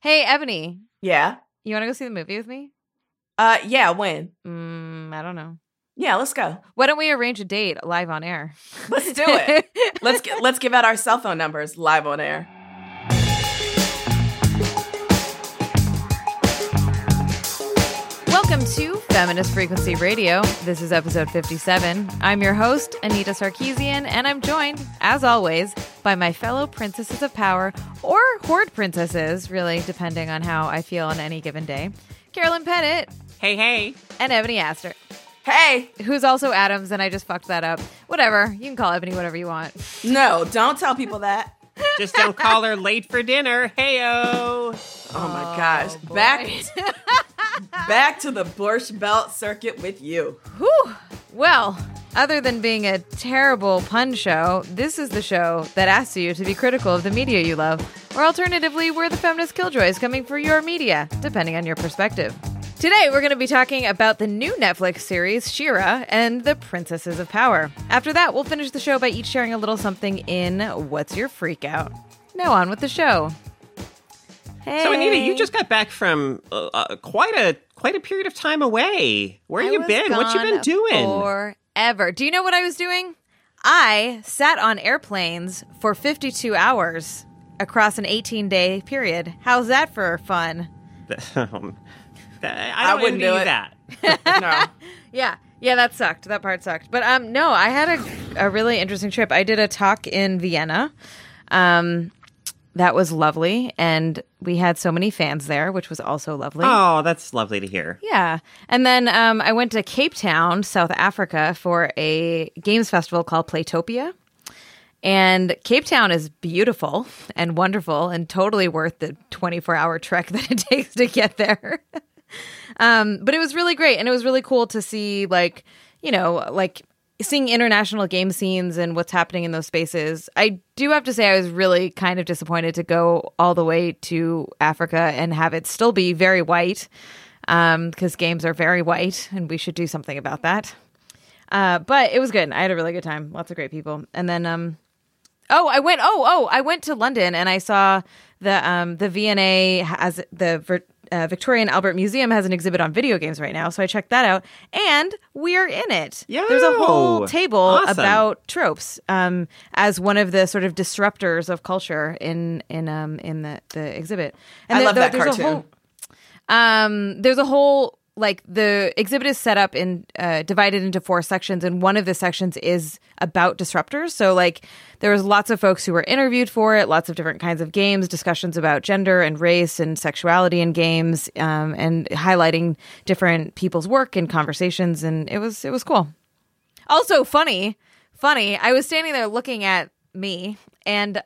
Hey, Ebony, Yeah. you want to go see the movie with me? Yeah, when? I don't know. Yeah, let's go. Why don't we arrange a date live on air? Let's do it. Let's give out our cell phone numbers live on air. Welcome to Feminist Frequency Radio. This is episode 57. I'm your host, Anita Sarkeesian, and I'm joined, as always, by my fellow princesses of power, or horde princesses, really, depending on how I feel on any given day. Carolyn Pettit. Hey. And Ebony Astor. Hey. Who's also Adams, and I just fucked that up. Whatever. You can call Ebony whatever you want. No, don't tell people that. Just don't call her late for dinner. Heyo. Oh my gosh. Boy. Back to the Borscht Belt circuit with you. Whew. Well, other than being a terrible pun show, this is the show that asks you to be critical of the media you love. Or alternatively, we're the feminist killjoys coming for your media, depending on your perspective. Today, we're going to be talking about the new Netflix series, She-Ra, and the Princesses of Power. After that, we'll finish the show by each sharing a little something in What's Your Freakout? Now on with the show. Hey. So, Anita, you just got back from quite a period of time away. Where have you been? What you been doing? Forever. Do you know what I was doing? I sat on airplanes for 52 hours across an 18-day period. How's that for fun? I wouldn't do that. No. Yeah, that sucked. That part sucked. But no, I had a really interesting trip. I did a talk in Vienna. That was lovely, and we had so many fans there, which was also lovely. Oh, that's lovely to hear. Yeah. And then I went to Cape Town, South Africa, for a games festival called Playtopia. And Cape Town is beautiful and wonderful and totally worth the 24-hour trek that it takes to get there. But it was really great, and it was really cool to see, seeing international game scenes and what's happening in those spaces. I do have to say I was really kind of disappointed to go all the way to Africa and have it still be very white, because games are very white, and we should do something about that. But it was good. I had a really good time. Lots of great people. And then, I went to London, and I saw the V&A has the Victoria and Albert Museum has an exhibit on video games right now, so I checked that out, and we're in it. Yo, there's a whole table awesome. about tropes as one of the sort of disruptors of culture in the exhibit. And I love that cartoon. There's a whole the exhibit is set up in divided into 4 sections, and one of the sections is about disruptors. So there was lots of folks who were interviewed for it, lots of different kinds of games, discussions about gender and race and sexuality in games, and highlighting different people's work and conversations, and it was cool. Also funny. I was standing there looking at me, and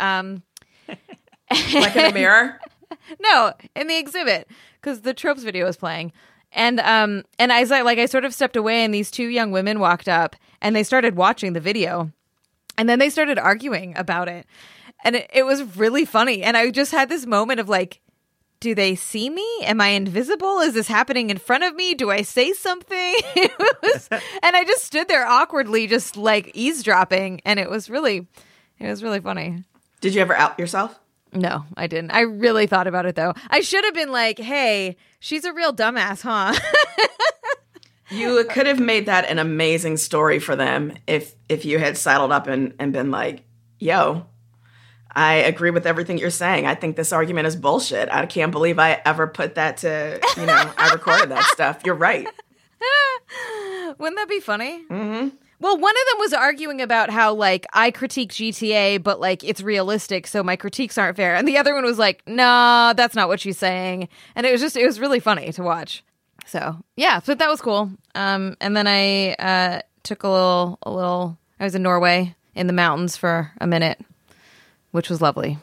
like in a mirror? No, in the exhibit, because the tropes video was playing. And as I sort of stepped away, and these 2 young women walked up, and they started watching the video, and then they started arguing about it, and it was really funny. And I just had this moment of do they see me? Am I invisible? Is this happening in front of me? Do I say something? And I just stood there awkwardly, just eavesdropping, and it was really funny. Did you ever out yourself? No, I didn't. I really thought about it, though. I should have been hey, she's a real dumbass, huh? You could have made that an amazing story for them if you had saddled up and been yo, I agree with everything you're saying. I think this argument is bullshit. I can't believe I ever put that to, I recorded that stuff. You're right. Wouldn't that be funny? Mm-hmm. Well, one of them was arguing about how, I critique GTA, but, it's realistic, so my critiques aren't fair. And the other one was no, that's not what she's saying. And it was really funny to watch. So, yeah, so that was cool. And then I took a little, I was in Norway in the mountains for a minute, which was lovely.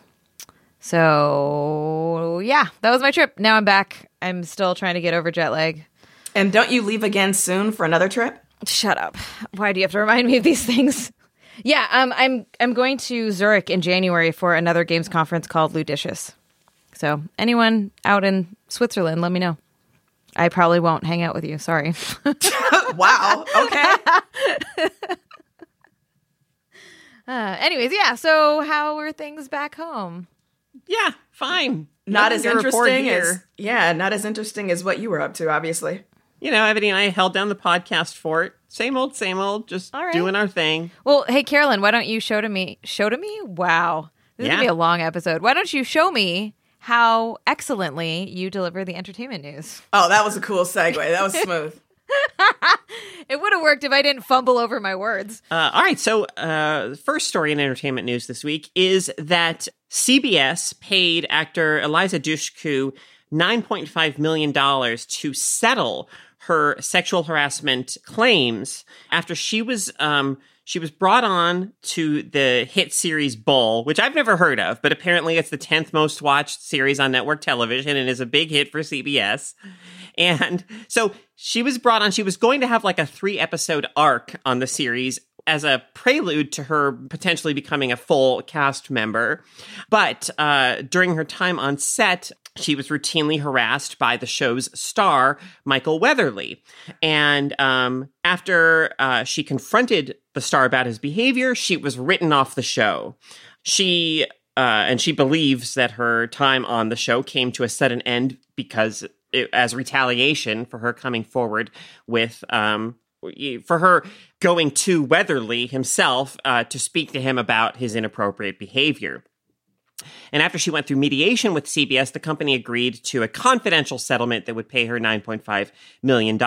So, yeah, that was my trip. Now I'm back. I'm still trying to get over jet lag. And don't you leave again soon for another trip? Shut up. Why do you have to remind me of these things? Yeah, I'm going to Zurich in January for another games conference called Ludicious. So anyone out in Switzerland, let me know. I probably won't hang out with you. Sorry. Wow. Okay. Anyways, yeah. So how were things back home? Yeah, fine. Not as interesting as what you were up to, obviously. You know, Ebony and I held down the podcast fort. Same old, just doing our thing. Well, hey, Carolyn, why don't you show to me? Wow. This is going to be a long episode. Why don't you show me how excellently you deliver the entertainment news? Oh, that was a cool segue. That was smooth. It would have worked if I didn't fumble over my words. All right. So the first story in entertainment news this week is that CBS paid actor Eliza Dushku $9.5 million to settle her sexual harassment claims after she was brought on to the hit series Bull, which I've never heard of, but apparently it's the 10th most watched series on network television and is a big hit for CBS. And so she was brought on. She was going to have like a 3-episode arc on the series as a prelude to her potentially becoming a full cast member. But during her time on set, she was routinely harassed by the show's star, Michael Weatherly. And after she confronted the star about his behavior, she was written off the show. She believes that her time on the show came to a sudden end because as retaliation for her coming forward with for her going to Weatherly himself to speak to him about his inappropriate behavior. And after she went through mediation with CBS, the company agreed to a confidential settlement that would pay her $9.5 million.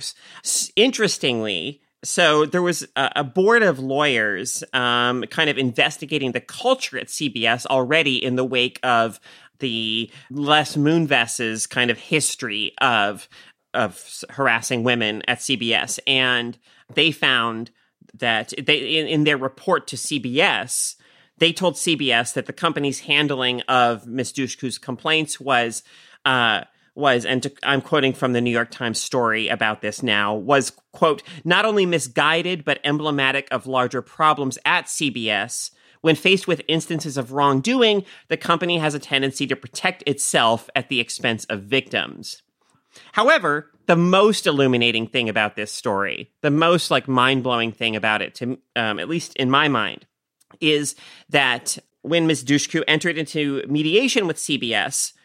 Interestingly, so there was a board of lawyers kind of investigating the culture at CBS already in the wake of the Les Moonves's kind of history of harassing women at CBS. And they found that in their report to CBS, they told CBS that the company's handling of Ms. Dushku's complaints was, I'm quoting from the New York Times story about this now, was, quote, not only misguided, but emblematic of larger problems at CBS. When faced with instances of wrongdoing, the company has a tendency to protect itself at the expense of victims. However, the most illuminating thing about this story, the most like mind-blowing thing about it, to at least in my mind, is that when Ms. Dushku entered into mediation with CBS,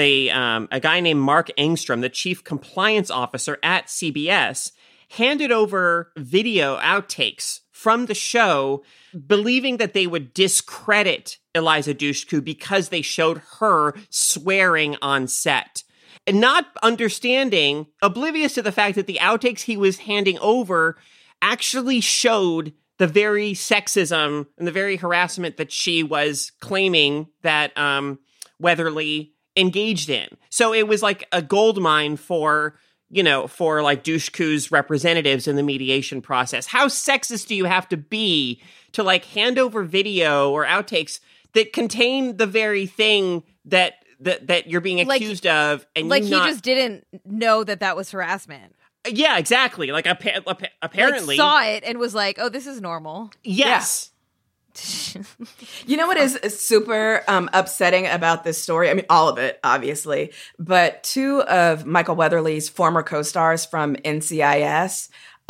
a guy named Mark Engstrom, the chief compliance officer at CBS, handed over video outtakes from the show, believing that they would discredit Eliza Dushku because they showed her swearing on set. And not understanding, oblivious to the fact that the outtakes he was handing over actually showed the very sexism and the very harassment that she was claiming that Weatherly engaged in. So it was like a goldmine for like Dushku's representatives in the mediation process. How sexist do you have to be to like hand over video or outtakes that contain the very thing that you're being accused of? And he just didn't know that was harassment. Yeah, exactly. Like apparently saw it and was like, "Oh, this is normal." Yes. Yeah. You know what is super upsetting about this story? I mean, all of it, obviously, but 2 of Michael Weatherly's former co-stars from NCIS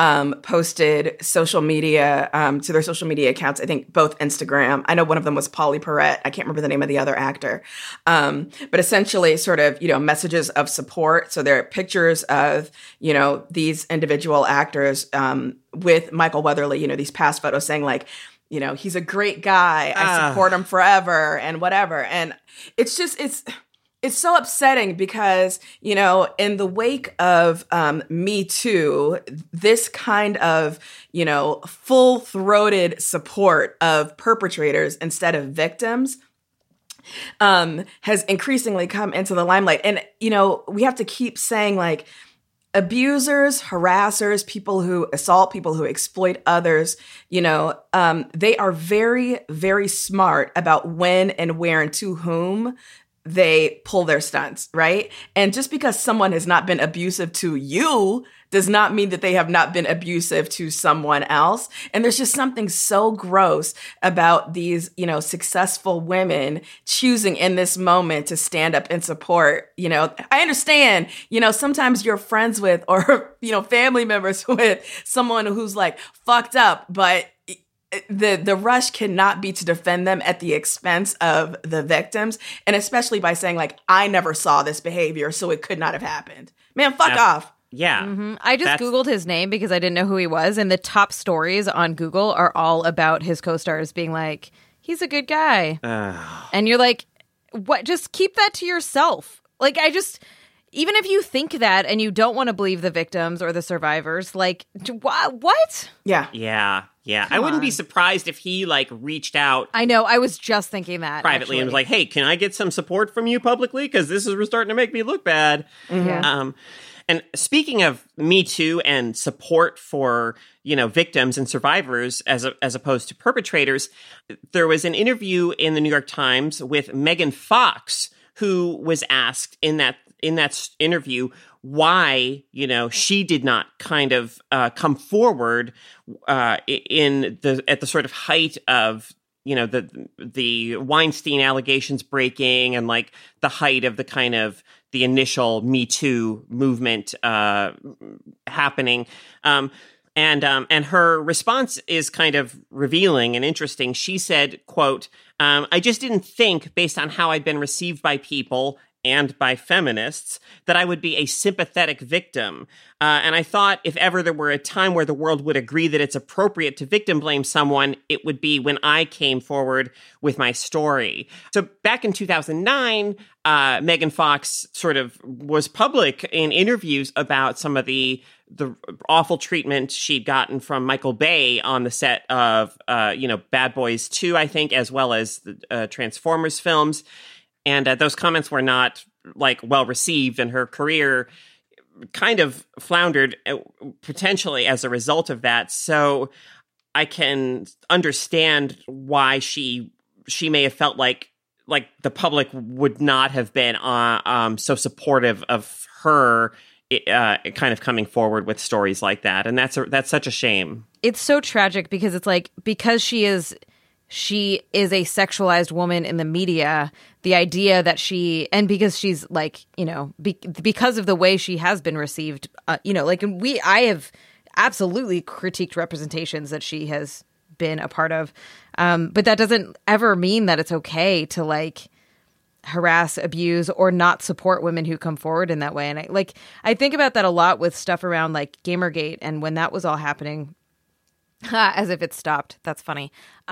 posted social media to their social media accounts. I think both Instagram. I know one of them was Polly Perrette. I can't remember the name of the other actor. But essentially sort of, messages of support. So there are pictures of, these individual actors with Michael Weatherly, these past photos saying like, he's a great guy. I support him forever and whatever. And it's just, it's so upsetting because, in the wake of Me Too, this kind of, full-throated support of perpetrators instead of victims has increasingly come into the limelight. And, we have to keep saying like, abusers, harassers, people who assault, people who exploit others, they are very, very smart about when and where and to whom they pull their stunts, right? And just because someone has not been abusive to you does not mean that they have not been abusive to someone else. And there's just something so gross about these, successful women choosing in this moment to stand up and support. I understand, sometimes you're friends with or, family members with someone who's like fucked up, but the rush cannot be to defend them at the expense of the victims, and especially by saying, like, I never saw this behavior, so it could not have happened. Man, fuck off. Yeah. I just Googled his name because I didn't know who he was, and the top stories on Google are all about his co-stars being like, he's a good guy. And you're like, what? Just keep that to yourself. Like, even if you think that and you don't want to believe the victims or the survivors, like, what? Yeah. Yeah. I wouldn't be surprised if he, like, reached out. I know. I was just thinking that. Privately, and was like, hey, can I get some support from you publicly? Because this is starting to make me look bad. Yeah. And speaking of Me Too and support for, victims and survivors as opposed to perpetrators, there was an interview in the New York Times with Megan Fox, who was asked in that interview why, she did not kind of come forward at the sort of height of, the Weinstein allegations breaking and, like, the height of the kind of the initial Me Too movement happening. And her response is kind of revealing and interesting. She said, quote, I just didn't think, based on how I'd been received by people and by feminists, that I would be a sympathetic victim. And I thought if ever there were a time where the world would agree that it's appropriate to victim blame someone, it would be when I came forward with my story. So back in 2009, Megan Fox sort of was public in interviews about some of the awful treatment she'd gotten from Michael Bay on the set of, Bad Boys 2, I think, as well as the Transformers films. And those comments were not, like, well received, and her career kind of floundered potentially as a result of that. So I can understand why she may have felt like the public would not have been so supportive of her kind of coming forward with stories like that. And that's such a shame. It's so tragic because it's like, because she is a sexualized woman in the media, the idea that because she's like, because of the way she has been received, I have absolutely critiqued representations that she has been a part of. But that doesn't ever mean that it's okay to, like, harass, abuse, or not support women who come forward in that way. And I think about that a lot with stuff around, like, Gamergate and when that was all happening. As if it stopped. That's funny.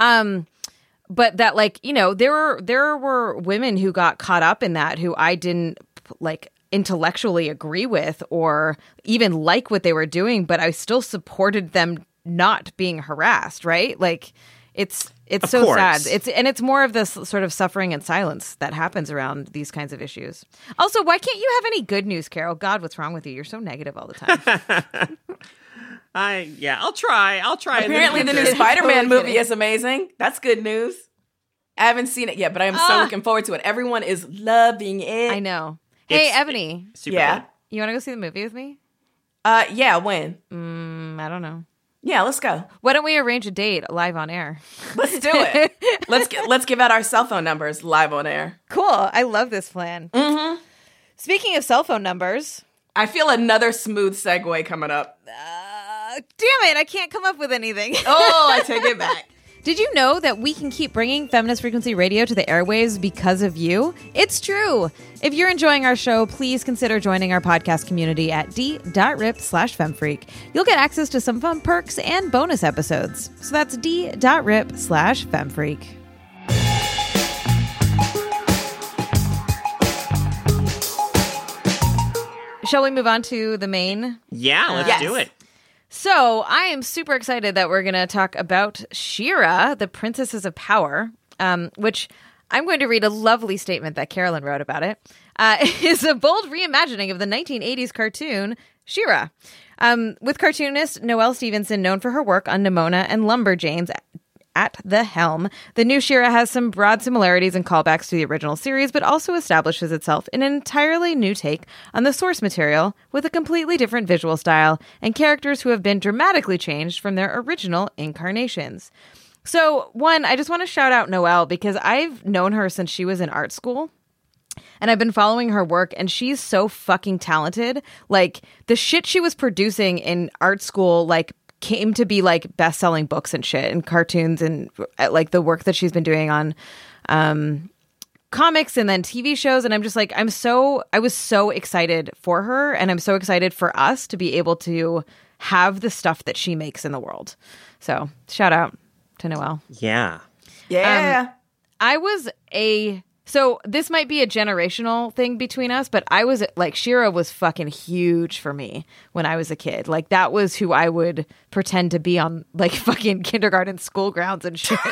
But that, like, there were women who got caught up in that who I didn't, like, intellectually agree with or even like what they were doing, but I still supported them not being harassed, right? Like, it's so sad. It's more of this sort of suffering and silence that happens around these kinds of issues. Also, why can't you have any good news, Carol? God, what's wrong with you? You're so negative all the time. I'll try. Apparently the new Spider-Man movie is amazing. That's good news. I haven't seen it yet, but I'm so looking forward to it. Everyone is loving it. I know. Hey, Ebony. Super good. You want to go see the movie with me? Yeah, when? I don't know. Yeah, let's go. Why don't we arrange a date live on air? Let's do it. Let's give out our cell phone numbers live on air. Cool. I love this plan. Mm-hmm. Speaking of cell phone numbers, I feel another smooth segue coming up. Damn it, I can't come up with anything. Oh, I take it back. Did you know that we can keep bringing Feminist Frequency Radio to the airwaves because of you? It's true. If you're enjoying our show, please consider joining our podcast community at d.rip/femfreak. You'll get access to some fun perks and bonus episodes. So that's d.rip/femfreak. Shall we move on to the main? Yeah, let's do it. So I am super excited that we're going to talk about She-Ra, the Princesses of Power, which I'm going to read a lovely statement that Carolyn wrote about it. Is a bold reimagining of the 1980s cartoon She-Ra. With cartoonist Noelle Stevenson known for her work on Nimona and Lumberjanes at the helm, the new She-Ra has some broad similarities and callbacks to the original series, but also establishes itself in an entirely new take on the source material with a completely different visual style and characters who have been dramatically changed from their original incarnations. So, one, I just want to shout out Noelle because I've known her since she was in art school. And I've been following her work, and she's so fucking talented. Like, the shit she was producing in art school, like, came to be like best-selling books and shit and cartoons and like the work that she's been doing on comics and then TV shows. And I'm just like, I was so excited for her, and I'm so excited for us to be able to have the stuff that she makes in the world. So shout out to Noelle. Yeah. Yeah. So this might be a generational thing between us, but I was like, She-Ra was fucking huge for me when I was a kid. Like, that was who I would pretend to be on like fucking kindergarten school grounds and shit.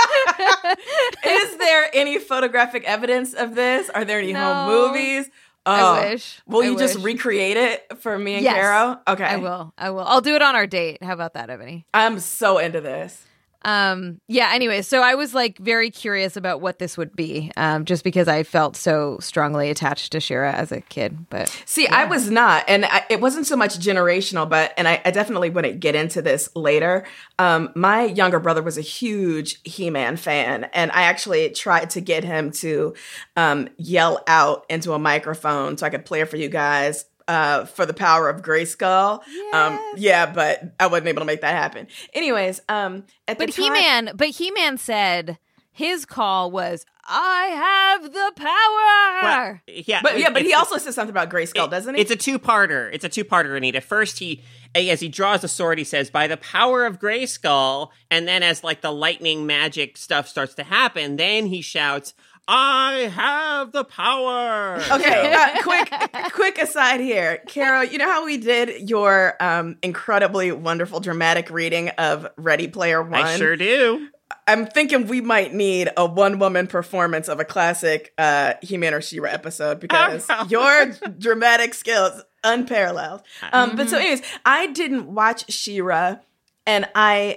Is there any photographic evidence of this? Are there any home movies? I wish. Will you just recreate it for me and Caro? Okay. I will. I'll do it on our date. How about that, Ebony? I'm so into this. Anyway, so I was like very curious about what this would be, just because I felt so strongly attached to She-Ra as a kid. But see, I was not, and it wasn't so much generational, and I definitely want to get into this later. My younger brother was a huge He-Man fan, and I actually tried to get him to yell out into a microphone so I could play it for you guys. For the power of Grayskull. Yes. But I wasn't able to make that happen. Anyways, He-Man said his call was, "I have the power." Well, but he also says something about Grayskull, doesn't he? It's a two-parter, Anita. First, as he draws the sword, he says, "By the power of Grayskull," and then as like the lightning magic stuff starts to happen, then he shouts, "I have the power." Okay, quick aside here. Caro, you know how we did your incredibly wonderful dramatic reading of Ready Player One? I sure do. I'm thinking we might need a one-woman performance of a classic He-Man or She-Ra episode because your dramatic skills unparalleled. But so anyways, I didn't watch She-Ra, and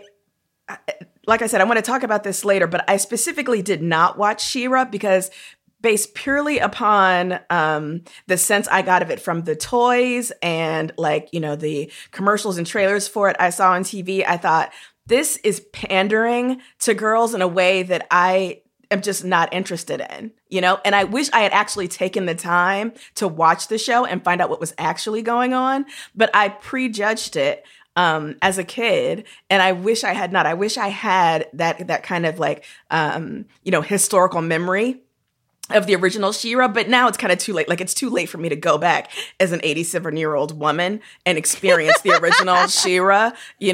like I said, I want to talk about this later, but I specifically did not watch She-Ra because based purely upon the sense I got of it from the toys and like, the commercials and trailers for it I saw on TV, I thought this is pandering to girls in a way that I am just not interested in, and I wish I had actually taken the time to watch the show and find out what was actually going on, but I prejudged it as a kid, and I wish I had not. I wish I had that kind of like, historical memory of the original She-Ra, but now it's kind of too late. Like, it's too late for me to go back as an 87-year-old woman and experience the original She-Ra,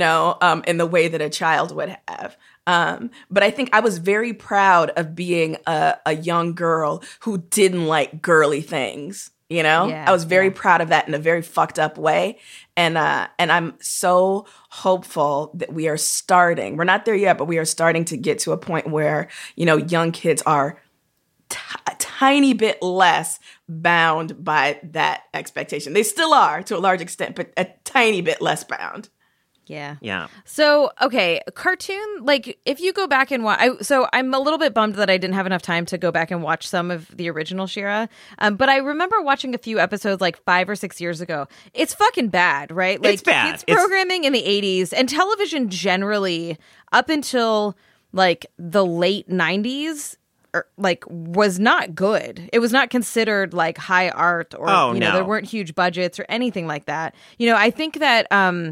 in the way that a child would have. But I think I was very proud of being a young girl who didn't like girly things. I was very proud of that in a very fucked up way. And I'm so hopeful that we're not there yet, but we are starting to get to a point where, young kids are a tiny bit less bound by that expectation. They still are to a large extent, but a tiny bit less bound. Yeah. So, okay, cartoon, like, if you go back and watch, so I'm a little bit bummed that I didn't have enough time to go back and watch some of the original She-Ra, but I remember watching a few episodes like 5 or 6 years ago. It's fucking bad, right? Like, it's bad. Kids programming in the 80s and television generally up until like the late 90s, was not good. It was not considered like high art or, there weren't huge budgets or anything like that. I think that,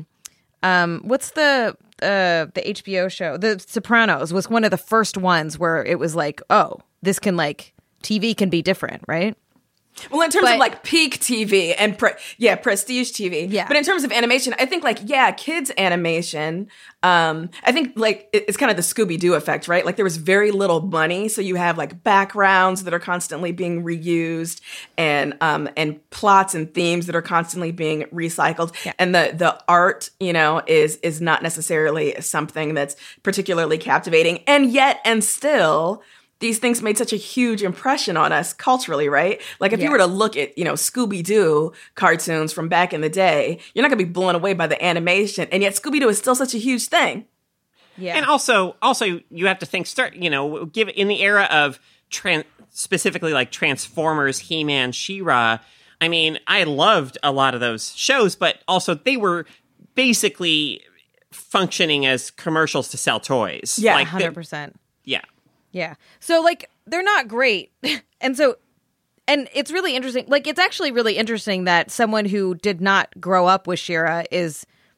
what's the HBO show? The Sopranos was one of the first ones where it was like, oh, this can like TV can be different, right? Well, in terms of like peak TV and prestige TV. Yeah. But in terms of animation, I think kids animation. I think like it's kind of the Scooby-Doo effect, right? Like there was very little money, so you have like backgrounds that are constantly being reused and plots and themes that are constantly being recycled. Yeah. And the art, is not necessarily something that's particularly captivating. And still these things made such a huge impression on us culturally, right? Like if you were to look at, Scooby-Doo cartoons from back in the day, you're not going to be blown away by the animation. And yet Scooby-Doo is still such a huge thing. Yeah. And also you have to think, give in the era of specifically like Transformers, He-Man, She-Ra. I mean, I loved a lot of those shows, but also they were basically functioning as commercials to sell toys. Yeah, like 100%. Yeah. Yeah. So, like, they're not great. And it's really interesting. Like, it's actually really interesting that someone who did not grow up with She-Ra is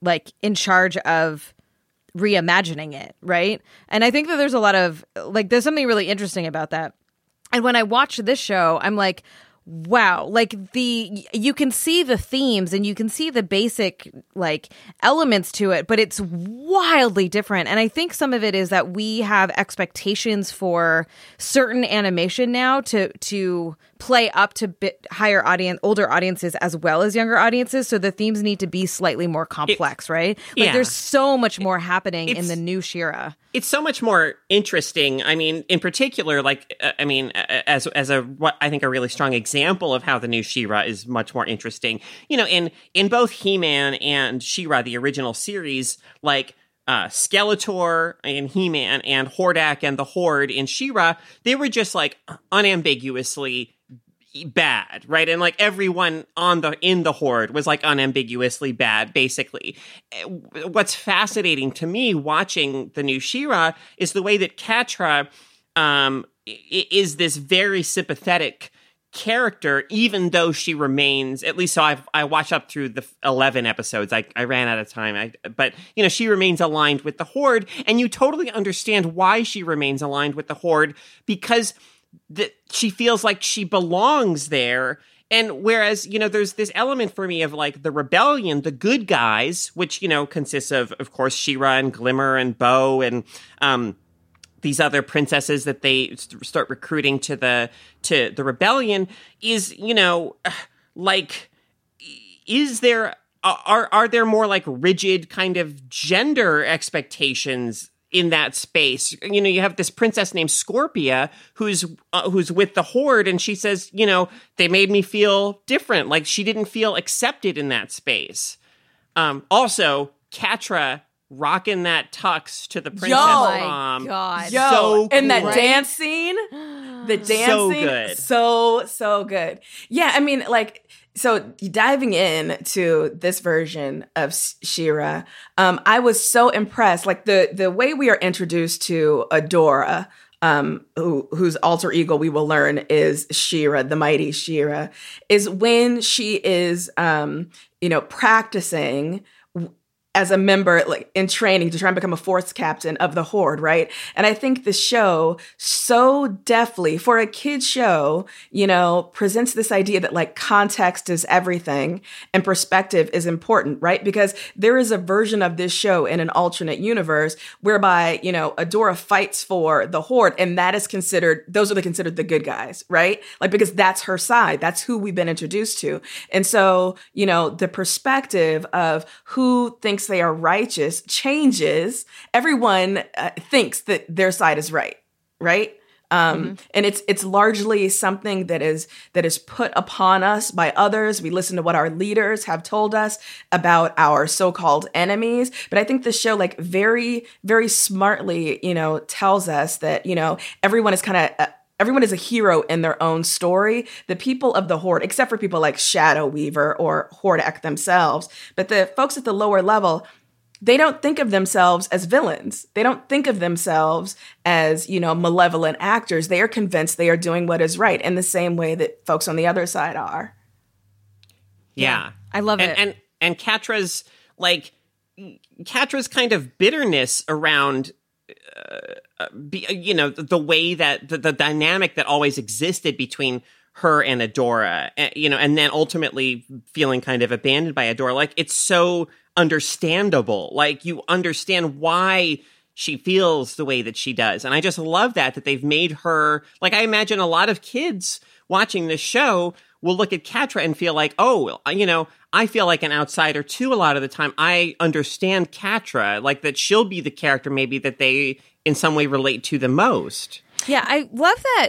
like in charge of reimagining it, right? And I think that there's a lot of like there's something really interesting about that. And when I watch this show, I'm like, wow, like you can see the themes and you can see the basic like elements to it, but it's wildly different. And I think some of it is that we have expectations for certain animation now to play up to higher audience, older audiences as well as younger audiences. So the themes need to be slightly more complex, right? Like there's so much more happening in the new She-Ra. It's so much more interesting. I mean, in particular, like, as a what I think a really strong example of how the new She-Ra is much more interesting. You know, in both He-Man and She-Ra, the original series, like Skeletor and He-Man and Hordak and the Horde in She-Ra, they were just like unambiguously bad, right? And like everyone in the Horde was like unambiguously bad, basically. What's fascinating to me watching the new She-Ra is the way that Catra is this very sympathetic character, even though she remains, at least so I watched up through the 11 episodes. I ran out of time. But you know, she remains aligned with the Horde, and you totally understand why she remains aligned with the Horde, because she feels like she belongs there. And whereas, you know, there's this element for me of like the rebellion, the good guys, which, you know, consists of course, She-Ra and Glimmer and Bo and these other princesses that they start recruiting to the rebellion, is, you know, like, is there, are there more like rigid kind of gender expectations in that space? You know, you have this princess named Scorpia who's with the Horde, and she says, you know, they made me feel different. Like she didn't feel accepted in that space. Also, Catra rocking that tux to the princess prom. Oh my God. So and that cool. dance scene, the dance So scene, good. so good. Yeah, I mean, like, so diving in to this version of She-Ra, I was so impressed. Like the way we are introduced to Adora, whose alter ego we will learn is She-Ra, the mighty She-Ra, is when she is, practicing as a member, like in training to try and become a force captain of the Horde, right? And I think the show so deftly, for a kid's show, you know, presents this idea that like context is everything and perspective is important, right? Because there is a version of this show in an alternate universe whereby, you know, Adora fights for the Horde, and that is considered, those are considered the good guys, right? Like, because that's her side, that's who we've been introduced to. And so, you know, the perspective of who thinks they are righteous changes. Everyone thinks that their side is right? And it's largely something that is put upon us by others. We listen to what our leaders have told us about our so-called enemies. But I think the show, like, very, very smartly, you know, tells us that, you know, everyone is a hero in their own story. The people of the Horde, except for people like Shadow Weaver or Hordak themselves, but the folks at the lower level, they don't think of themselves as villains. They don't think of themselves as, you know, malevolent actors. They are convinced they are doing what is right in the same way that folks on the other side are. Yeah. I love it. And Catra's kind of bitterness around the way that the dynamic that always existed between her and Adora, you know, and then ultimately feeling kind of abandoned by Adora. Like, it's so understandable. Like, you understand why she feels the way that she does. And I just love that they've made her, like, I imagine a lot of kids watching this show will look at Catra and feel like, oh, you know, I feel like an outsider too a lot of the time. I understand Catra, like that she'll be the character maybe that they in some way relate to the most. Yeah, I love that.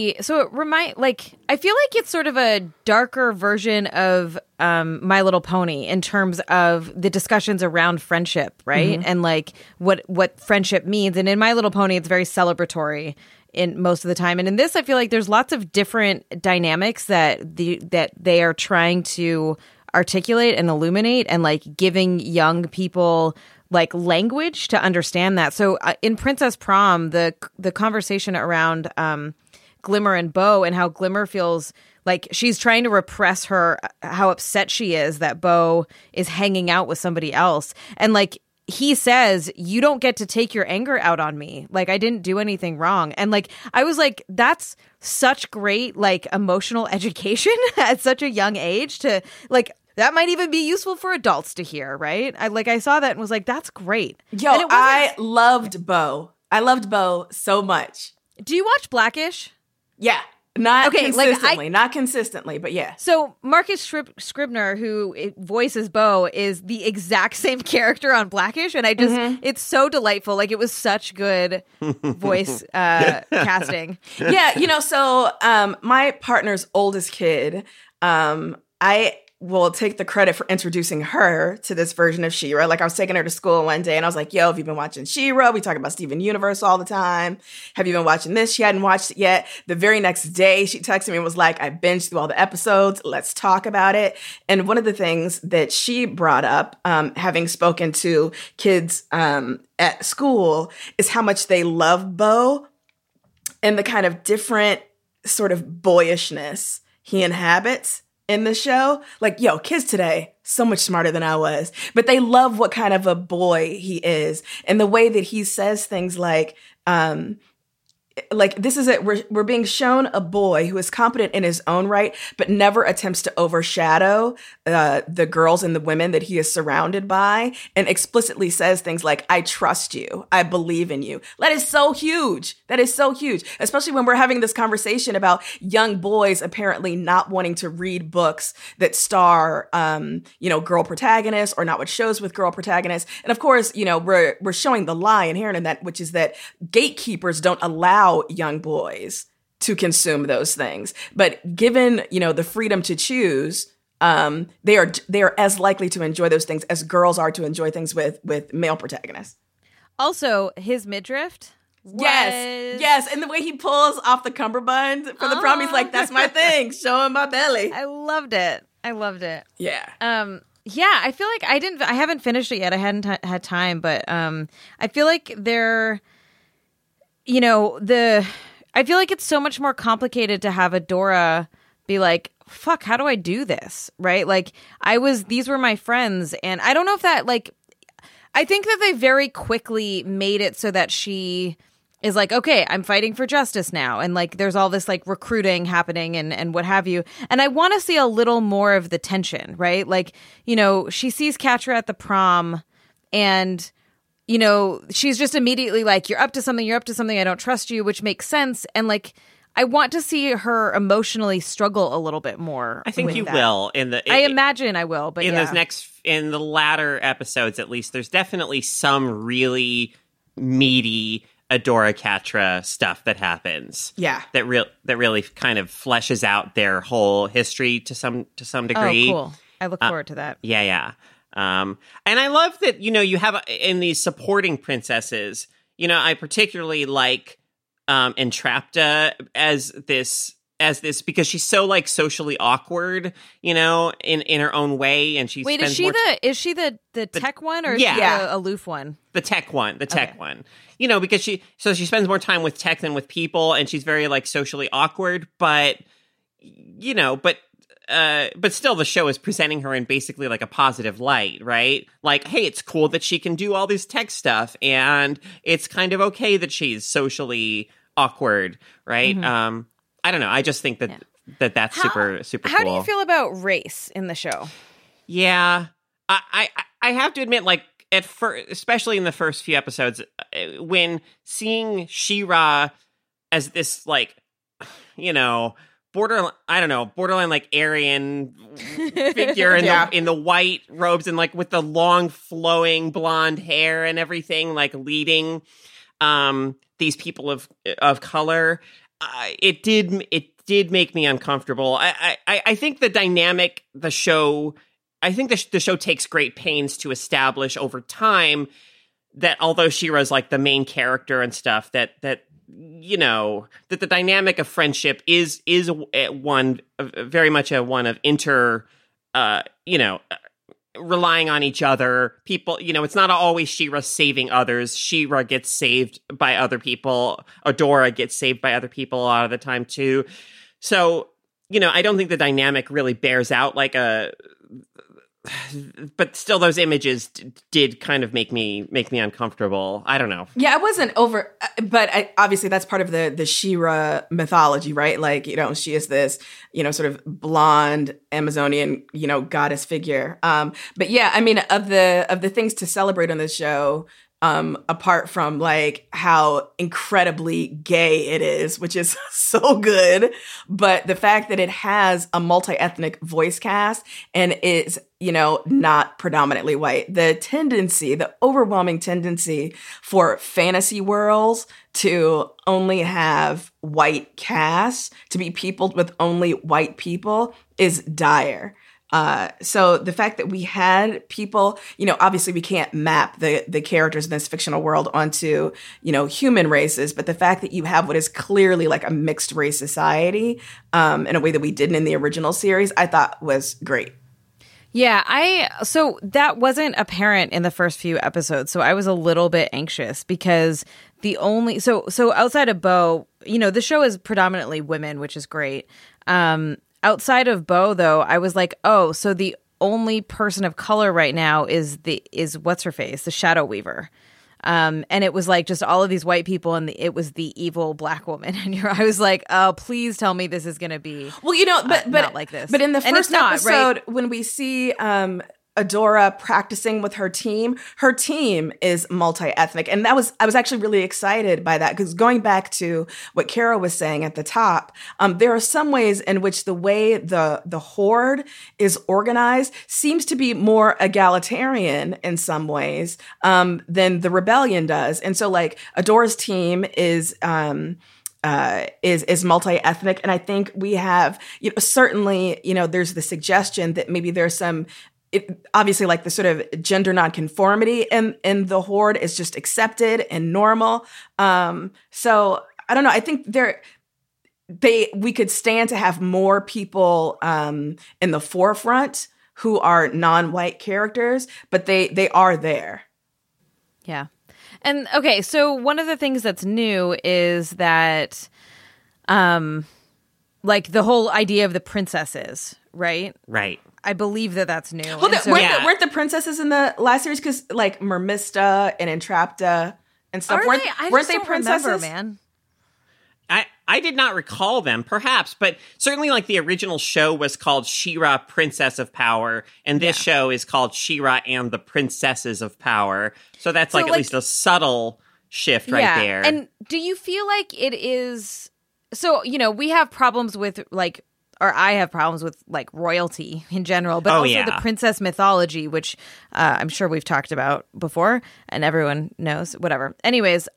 I feel like it's sort of a darker version of My Little Pony in terms of the discussions around friendship, right? And like what friendship means. And in My Little Pony, it's very celebratory in most of the time. And in this, I feel like there's lots of different dynamics that they are trying to articulate and illuminate, and like giving young people like language to understand that. So in Princess Prom, the conversation around Glimmer and Bo, and how Glimmer feels like she's trying to repress how upset she is that Bo is hanging out with somebody else. And like he says, you don't get to take your anger out on me. Like I didn't do anything wrong. And like I was like, that's such great like emotional education at such a young age to like that might even be useful for adults to hear, right? I saw that and was like, that's great. Yo, I loved Bo. I loved Bo so much. Do you watch Blackish? Yeah. Not consistently, but yeah. So Marcus Scribner, who voices Bo, is the exact same character on Blackish, and I just it's so delightful. Like it was such good voice casting. Yeah, so my partner's oldest kid, I will take the credit for introducing her to this version of She-Ra. Like I was taking her to school one day and I was like, yo, have you been watching She-Ra? We talk about Steven Universe all the time. Have you been watching this? She hadn't watched it yet. The very next day she texted me and was like, I binged through all the episodes. Let's talk about it. And one of the things that she brought up, having spoken to kids at school, is how much they love Bo and the kind of different sort of boyishness he inhabits in the show. Like, yo, kids today, so much smarter than I was. But they love what kind of a boy he is. And the way that he says things like this is it. We're being shown a boy who is competent in his own right, but never attempts to overshadow the girls and the women that he is surrounded by, and explicitly says things like, I trust you. I believe in you. That is so huge. That is so huge, especially when we're having this conversation about young boys apparently not wanting to read books that star, girl protagonists or not what shows with girl protagonists. And of course, we're showing the lie inherent in that, which is that gatekeepers don't allow young boys to consume those things. But given, the freedom to choose, they are as likely to enjoy those things as girls are to enjoy things with male protagonists. Also, his midriff. Yes. And the way he pulls off the cummerbund for the prom, he's like, that's my thing. Show him my belly. I loved it. Yeah. Yeah, I feel like I haven't finished it yet. I hadn't had time, but I feel like I feel like it's so much more complicated to have Adora be like, fuck, how do I do this? Right? Like these were my friends. And I don't know if that I think that they very quickly made it so that she is like, okay, I'm fighting for justice now. And like, there's all this like recruiting happening and what have you. And I want to see a little more of the tension, right? Like, she sees Catra at the prom and she's just immediately like, you're up to something, I don't trust you, which makes sense. And like, I want to see her emotionally struggle a little bit more. I think you will. I imagine I will, but in the latter episodes, at least, there's definitely some really meaty Adora Catra stuff that happens. Yeah. That really kind of fleshes out their whole history to some degree. Oh, cool. I look forward to that. Yeah. And I love that, you have in these supporting princesses, I particularly like Entrapta as this because she's so like socially awkward, in her own way. And she is she the tech one or the aloof one? The tech one. Because she spends more time with tech than with people, and she's very like socially awkward, but still the show is presenting her in basically like a positive light, right? Like, hey, it's cool that she can do all this tech stuff, and it's kind of okay that she's socially awkward, right? Mm-hmm. I don't know. I just think that's super cool. How do you feel about race in the show? Yeah. I have to admit, like, at first, especially in the first few episodes, when seeing She-Ra as this, like, borderline like Aryan figure in the white robes and like with the long flowing blonde hair and everything, like leading these people of color, it did make me uncomfortable. I think the dynamic the show takes great pains to establish over time that although She-Ra's like the main character and stuff, that the dynamic of friendship is very much one of relying on each other. People, it's not always She-Ra saving others. She-Ra gets saved by other people. Adora gets saved by other people a lot of the time too. So I don't think the dynamic really bears out like but still those images did kind of make me uncomfortable. I don't know. Yeah, I wasn't over, but obviously that's part of the She-Ra mythology, right? Like, she is this, sort of blonde Amazonian, goddess figure. But yeah, I mean, of the things to celebrate on this show, apart from like how incredibly gay it is, which is so good, but the fact that it has a multi-ethnic voice cast and is, not predominantly white. The overwhelming tendency for fantasy worlds to only have white casts, to be peopled with only white people, is dire. So the fact that we had people, obviously we can't map the characters in this fictional world onto, human races, but the fact that you have what is clearly like a mixed race society, in a way that we didn't in the original series, I thought was great. Yeah, so that wasn't apparent in the first few episodes, so I was a little bit anxious because so outside of Bo, the show is predominantly women, which is great. Outside of Bo, though, I was like, oh, so the only person of color right now is what's her face, the Shadow Weaver. And it was like just all of these white people, and it was the evil black woman. And I was like, oh, please tell me this is going to be but not like this. But in the first episode, right? When we see Adora practicing with her team is multi-ethnic. And I was actually really excited by that, because going back to what Kara was saying at the top, there are some ways in which the way the Horde is organized seems to be more egalitarian in some ways than the Rebellion does. And so like Adora's team is multi-ethnic. And I think we have, certainly, there's the suggestion that maybe there's some, obviously like the sort of gender nonconformity in the Horde is just accepted and normal. So I don't know. I think we could stand to have more people in the forefront who are non-white characters, but they are there. Yeah. And okay, so one of the things that's new is that like the whole idea of the princesses, right? Right. I believe that's new. Well, weren't the princesses in the last series? Because like Mermista and Entrapta and stuff, weren't they princesses? Remember, man. I did not recall them, perhaps, but certainly like the original show was called She-Ra, Princess of Power, and this show is called She-Ra and the Princesses of Power. So that's like at least a subtle shift right there. And do you feel like it is... So, we have problems with like... Or I have problems with like royalty in general, but also the princess mythology, which I'm sure we've talked about before and everyone knows, whatever. Anyways,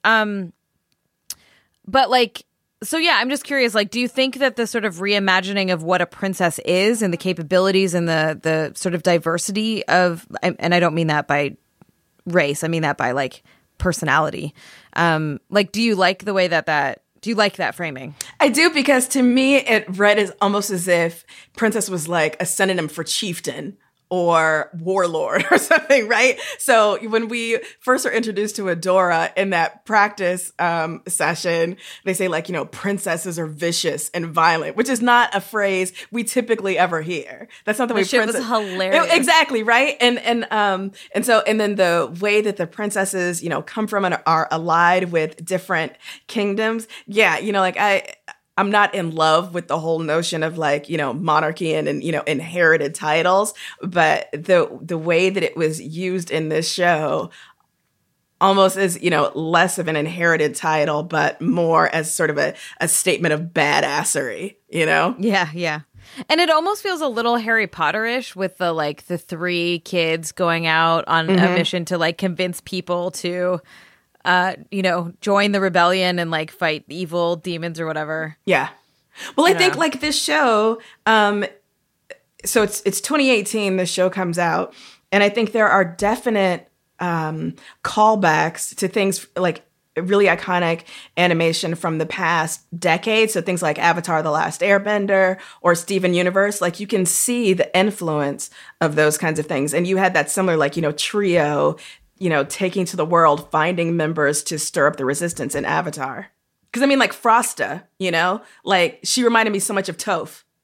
but like, so yeah, I'm just curious, like, do you think that the sort of reimagining of what a princess is and the capabilities and the sort of diversity of, and I don't mean that by race, I mean that by like personality. Like, do you like the way do you like that framing? I do, because to me, it read as almost as if princess was like a synonym for chieftain or warlord or something, right? So when we first are introduced to Adora in that practice session, they say like, princesses are vicious and violent, which is not a phrase we typically ever hear. That's not the way princess. It was hilarious. Exactly, right? And then the way that the princesses, come from and are allied with different kingdoms. Yeah, I'm not in love with the whole notion of like, monarchy and inherited titles, but the way that it was used in this show almost as, less of an inherited title, but more as sort of a statement of badassery, Yeah, yeah. And it almost feels a little Harry Potter-ish with the three kids going out on a mission to like convince people to join the rebellion and like fight evil demons or whatever. Yeah. Well, I think like this show, so it's 2018, this show comes out, and I think there are definite callbacks to things like really iconic animation from the past decade. So things like Avatar: The Last Airbender or Steven Universe, like you can see the influence of those kinds of things. And you had that similar like, trio, taking to the world, finding members to stir up the resistance in Avatar. Because I mean, like Frosta, like she reminded me so much of Toph.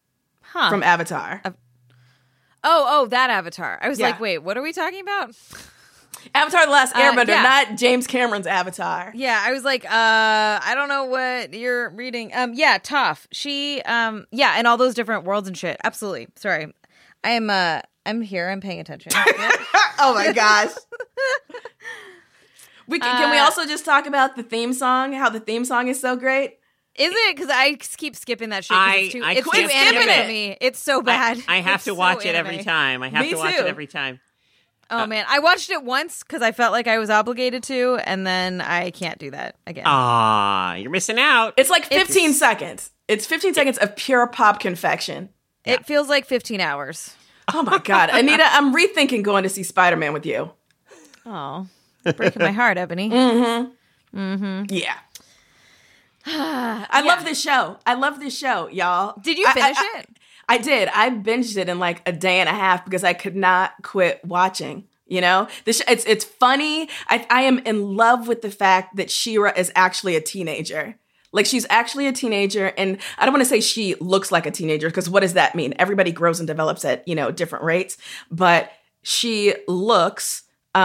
from Avatar. Oh, that Avatar. I was Yeah. like, wait, what are we talking about? Avatar: The Last Airbender, yeah. not James Cameron's Avatar. Yeah, I was like, I don't know what you're reading. Yeah, Toph. She, yeah, and all those different worlds and shit. Absolutely. Sorry. I'm here. I'm paying attention. Oh my gosh. Can we also just talk about the theme song? How the theme song is so great? Is it? Because I keep skipping that shit. 'Cause it's too quit anime skipping for me. It's so bad. I have It's to so watch it anime. every time. I have Me to watch too. it every time. Oh man, I watched it once because I felt like I was obligated to, and then I can't do that again. Ah, you're missing out. It's like 15 seconds. It's 15 seconds of pure pop confection. It feels like 15 hours. Oh my God. Anita, I'm rethinking going to see Spider-Man with you. Oh, breaking my heart, Ebony. Yeah. I love this show. I love this show, y'all. Did you finish it? I did. I binged it in like a day and a half because I could not quit watching. You know, it's funny. I am in love with the fact that She-Ra is actually a teenager. Like, she's actually a teenager, and I don't want to say she looks like a teenager, because what does that mean? Everybody grows and develops at, different rates, but she looks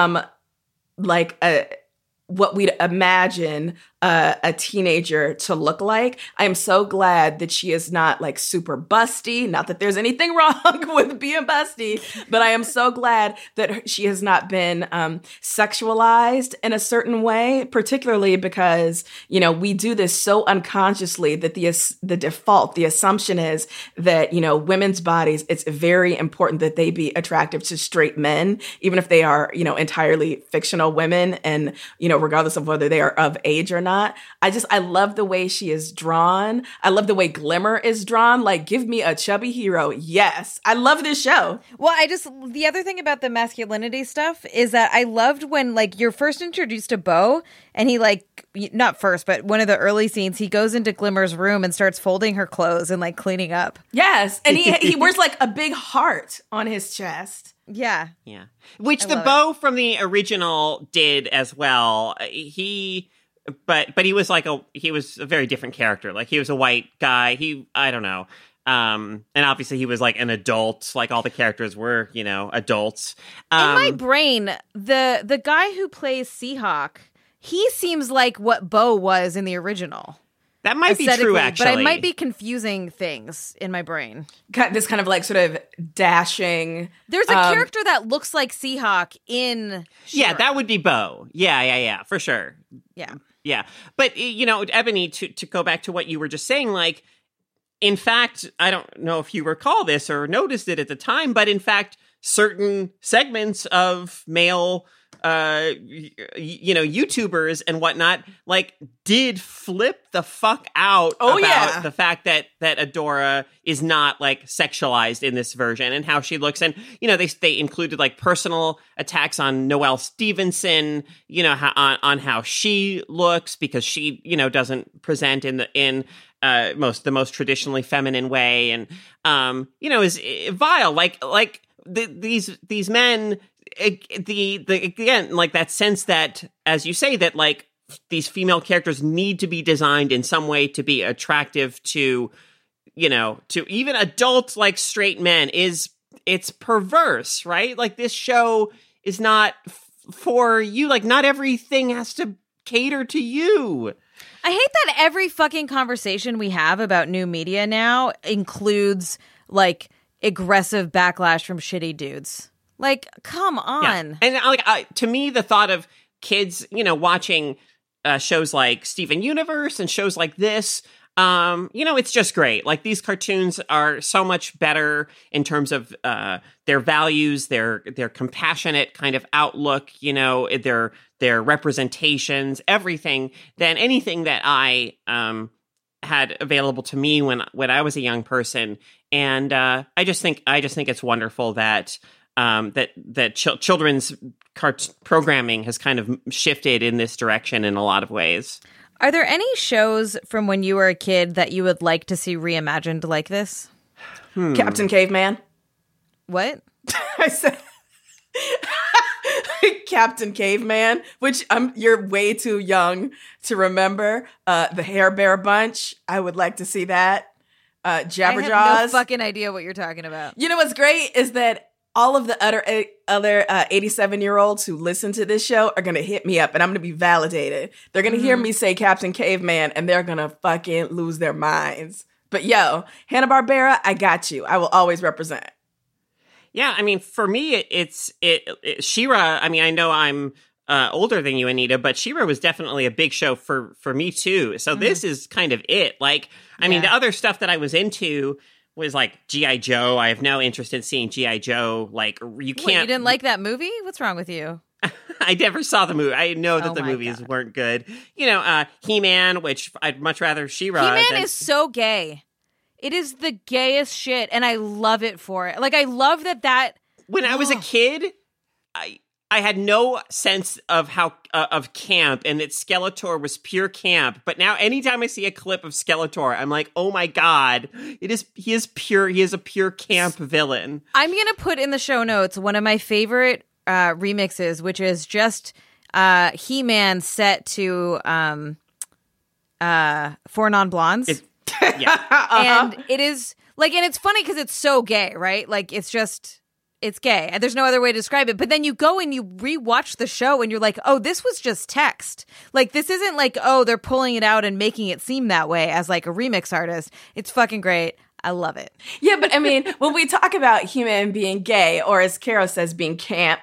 like what we'd imagine a teenager to look like. I am so glad that she is not like super busty. Not that there's anything wrong with being busty, but I am so glad that she has not been sexualized in a certain way, particularly because, we do this so unconsciously that the default, the assumption is that, women's bodies, it's very important that they be attractive to straight men, even if they are, entirely fictional women and, regardless of whether they are of age or not. I love the way she is drawn. I love the way Glimmer is drawn. Like, give me a chubby hero. Yes. I love this show. Well, the other thing about the masculinity stuff is that I loved when, like, you're first introduced to Bo, and he, like, not first, but one of the early scenes, he goes into Glimmer's room and starts folding her clothes and, like, cleaning up. Yes. And he wears, like, a big heart on his chest. Yeah. Yeah. Which the Bo from the original did as well. But he was he was a very different character. Like, he was a white guy. I don't know. And obviously he was like an adult, like all the characters were, adults. In my brain, the guy who plays Seahawk, he seems like what Bo was in the original. That might be true, actually. But I might be confusing things in my brain. This kind of like sort of dashing. There's a character that looks like Seahawk in She-Ra. Yeah, that would be Bo. Yeah, for sure. Yeah. Yeah. But, Ebony, to go back to what you were just saying, like, in fact, I don't know if you recall this or noticed it at the time, but in fact, certain segments of male YouTubers and whatnot, like, did flip the fuck out about the fact that Adora is not, like, sexualized in this version and how she looks. And, they included, like, personal attacks on Noelle Stevenson, on how she looks, because she, doesn't present in the most traditionally feminine way, and, is vile. Like these men, again, like that sense that, as you say, that like these female characters need to be designed in some way to be attractive to even adult, like, straight men, it's perverse, right? Like, this show is not for you. Like, not everything has to cater to you. I hate that every fucking conversation we have about new media now includes, like, aggressive backlash from shitty dudes. Like, come on. Yeah. And to me, the thought of kids, watching shows like Steven Universe and shows like this, it's just great. Like, these cartoons are so much better in terms of their values, their compassionate kind of outlook, their representations, everything, than anything that I had available to me when I was a young person. And I just think it's wonderful that children's programming has kind of shifted in this direction in a lot of ways. Are there any shows from when you were a kid that you would like to see reimagined like this? Captain Caveman. What? I said Captain Caveman, which you're way too young to remember. The Hair Bear Bunch. I would like to see that. Jabberjaws. I have no fucking idea what you're talking about. You know what's great is that all of the other 87-year-olds who listen to this show are going to hit me up and I'm going to be validated. They're going to hear me say Captain Caveman and they're going to fucking lose their minds. But yo, Hanna-Barbera, I got you. I will always represent. Yeah, I mean, for me, it's She-Ra. I mean, I know I'm older than you, Anita, but She-Ra was definitely a big show for me too. So this is kind of it. Like, I mean, the other stuff that I was into was like G.I. Joe. I have no interest in seeing G.I. Joe. Like, you can't. Wait, you didn't like that movie? What's wrong with you? I never saw the movie. I know that the movies weren't good. You know, He-Man, which I'd much rather She-Ra. He-Man is so gay. It is the gayest shit, and I love it for it. Like, I love that. When I was a kid, I had no sense of how of camp, and that Skeletor was pure camp. But now, anytime I see a clip of Skeletor, I'm like, oh my god, he is pure. He is a pure camp villain. I'm gonna put in the show notes one of my favorite remixes, which is just He-Man set to Four Non-Blondes. And it is like, and it's funny because it's so gay, right? Like, it's gay. And there's no other way to describe it. But then you go and you rewatch the show and you're like, oh, this was just text. Like, this isn't like, oh, they're pulling it out and making it seem that way as like a remix artist. It's fucking great. I love it. Yeah, but I mean, when we talk about He-Man being gay, or as Caro says, being camp,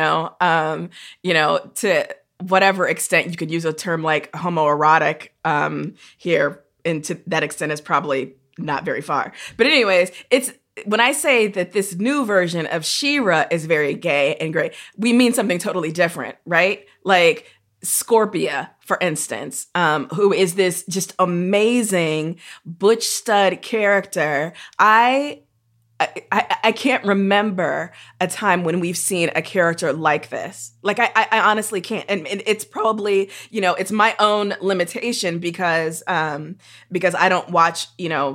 to whatever extent you could use a term like homoerotic here, and to that extent is probably not very far. But anyways, it's when I say that this new version of She-Ra is very gay and great, we mean something totally different, right? Like Scorpia, for instance, who is this just amazing butch stud character. I can't remember a time when we've seen a character like this. Like, I honestly can't. And it's probably, it's my own limitation because I don't watch,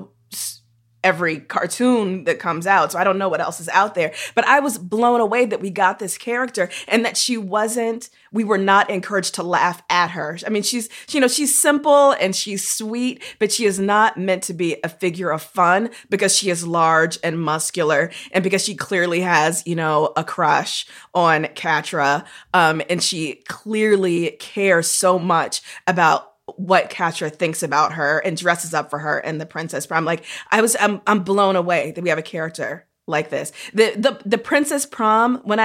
every cartoon that comes out. So I don't know what else is out there. But I was blown away that we got this character and that we were not encouraged to laugh at her. I mean, she's simple and she's sweet, but she is not meant to be a figure of fun because she is large and muscular and because she clearly has, a crush on Catra. And she clearly cares so much about what Catra thinks about her and dresses up for her in the Princess Prom. Like, I'm blown away that we have a character like this. The Princess Prom, when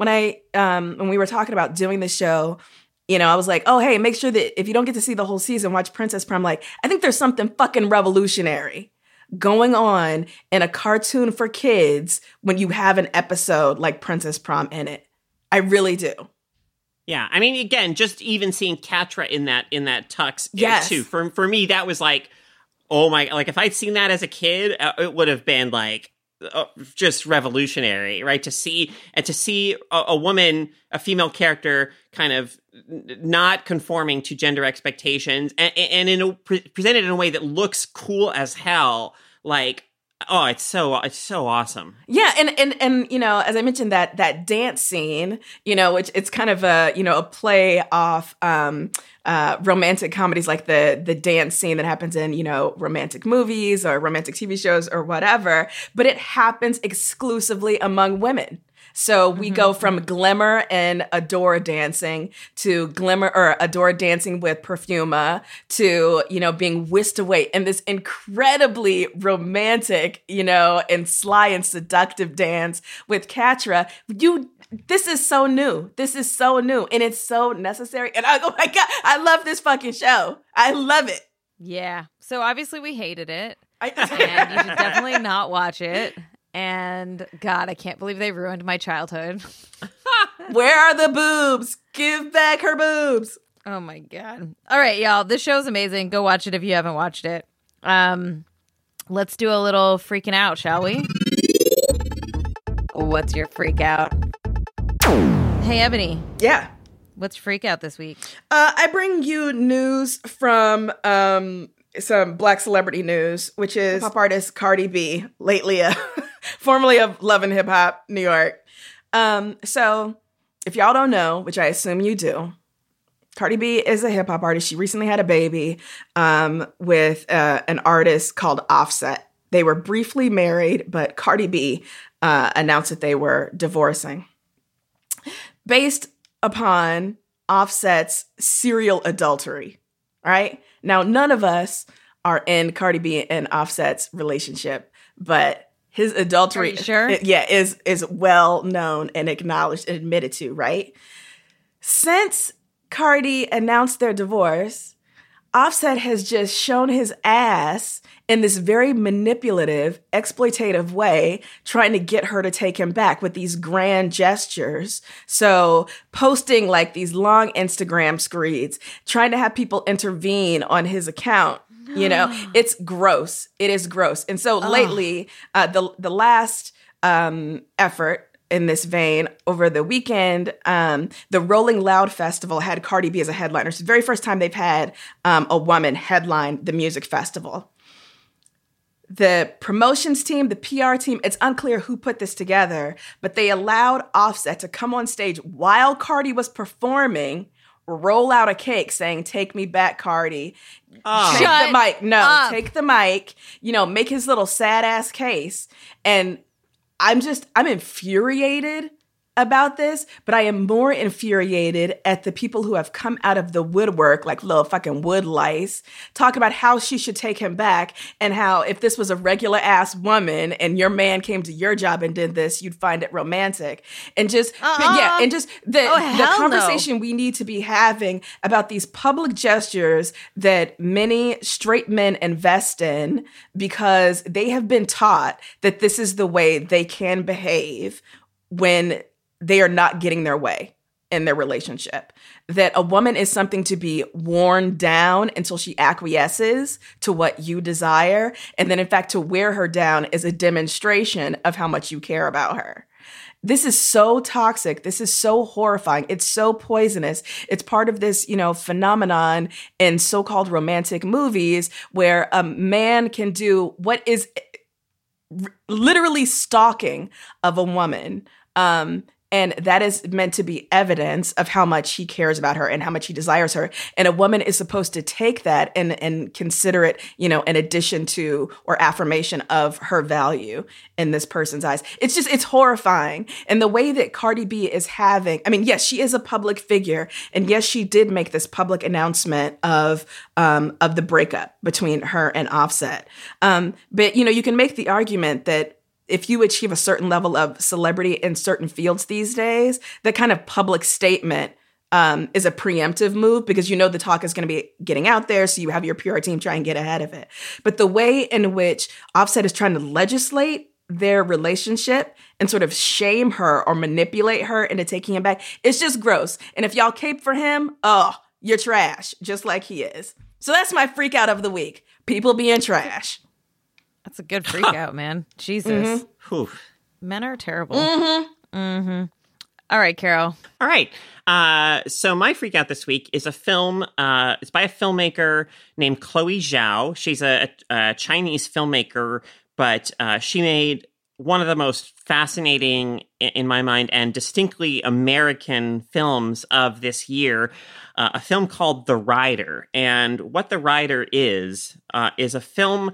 we were talking about doing the show, I was like, oh, hey, make sure that if you don't get to see the whole season, watch Princess Prom. Like, I think there's something fucking revolutionary going on in a cartoon for kids when you have an episode like Princess Prom in it. I really do. Yeah, I mean, again, just even seeing Catra in that tux, too. For me, that was like, oh my! Like, if I'd seen that as a kid, it would have been like just revolutionary, right? To see a woman, a female character, kind of not conforming to gender expectations, and presented in a way that looks cool as hell, like. Oh, it's so awesome. Yeah, and as I mentioned that dance scene, which it's kind of a play off romantic comedies, like the dance scene that happens in romantic movies or romantic TV shows or whatever, but it happens exclusively among women. So we go from Glimmer and Adora dancing to Glimmer or Adora dancing with Perfuma to, being whisked away in this incredibly romantic, and sly and seductive dance with Catra. This is so new. This is so new and it's so necessary. And oh my God, I love this fucking show. I love it. Yeah. So obviously we hated it. And you should definitely not watch it. And God, I can't believe they ruined my childhood. Where are the boobs? Give back her boobs. Oh my God. All right, y'all. This show's amazing. Go watch it if you haven't watched it. Let's do a little freaking out, shall we? What's your freak out? Hey, Ebony. Yeah. What's freak out this week? I bring you news from some Black celebrity news, which is pop artist Cardi B, lately formerly of Love and Hip Hop New York. So if y'all don't know, which I assume you do, Cardi B is a hip hop artist. She recently had a baby with an artist called Offset. They were briefly married, but Cardi B announced that they were divorcing. Based upon Offset's serial adultery, right? Now, none of us are in Cardi B and Offset's relationship, but his adultery, is well known and acknowledged and admitted to, right? Since Cardi announced their divorce, Offset has just shown his ass in this very manipulative, exploitative way, trying to get her to take him back with these grand gestures. So posting like these long Instagram screeds, trying to have people intervene on his account. You know, it's gross. It is gross. And so lately, the last effort in this vein, over the weekend, the Rolling Loud Festival had Cardi B as a headliner. It's the very first time they've had a woman headline the music festival. The promotions team, the PR team, it's unclear who put this together, but they allowed Offset to come on stage while Cardi was performing, roll out a cake saying, "Take me back, Cardi." Take the mic. No, take the mic. You know, make his little sad ass case. And I'm infuriated about this, but I am more infuriated at the people who have come out of the woodwork like little fucking wood lice, talk about how she should take him back and how if this was a regular ass woman and your man came to your job and did this, you'd find it romantic. And just, the conversation we need to be having about these public gestures that many straight men invest in because they have been taught that this is the way they can behave when they are not getting their way in their relationship. That a woman is something to be worn down until she acquiesces to what you desire. And then, in fact, to wear her down is a demonstration of how much you care about her. This is so toxic. This is so horrifying. It's so poisonous. It's part of this, phenomenon in so-called romantic movies where a man can do what is literally stalking of a woman. And that is meant to be evidence of how much he cares about her and how much he desires her. And a woman is supposed to take that and consider it, an addition to or affirmation of her value in this person's eyes. It's horrifying. And the way that Cardi B is yes, she is a public figure. And yes, she did make this public announcement of the breakup between her and Offset. But, you can make the argument that if you achieve a certain level of celebrity in certain fields these days, that kind of public statement is a preemptive move because the talk is going to be getting out there, so you have your PR team try and get ahead of it. But the way in which Offset is trying to legislate their relationship and sort of shame her or manipulate her into taking him back, it's just gross. And if y'all cape for him, you're trash, just like he is. So that's my freak out of the week. People being trash. That's a good freak out, man. Jesus. Mm-hmm. Men are terrible. Mm-hmm. All right, Carol. All right. So my freak out this week is a film. It's by a filmmaker named Chloe Zhao. She's a Chinese filmmaker, but she made one of the most fascinating, in my mind, and distinctly American films of this year, a film called The Rider. And what The Rider is a film...